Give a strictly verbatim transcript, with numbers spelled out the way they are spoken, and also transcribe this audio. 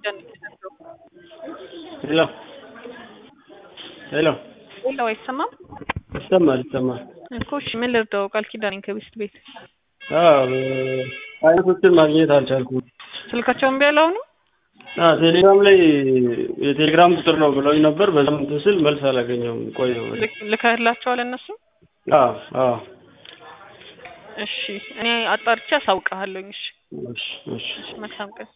ኪዳን ነው። ሄሎ ሄሎ ሄሎ አይሰማም? ይሰማል ይሰማል እኮ እሺ ምን ልርዳው? ቃል ኪዳን ከቢስት ቤት አዎ አይነቶችን ማግኘት አልቻልኩም። ስልካቸውን ቢያለው ነው? አዎ ቴሌግራም ላይ የቴሌግራም ቁጥር ነው ብለውኝ ነበር። በዛም ትስል መልስ አላገኘሁም። ቆይ ነው ልከህላቸዋል እነሱ? አዎ አዎ እሺ እኔ አጣርቼ አሳውቅሃለሁኝ። እሺ እሺ እሺ መልካም ቀን።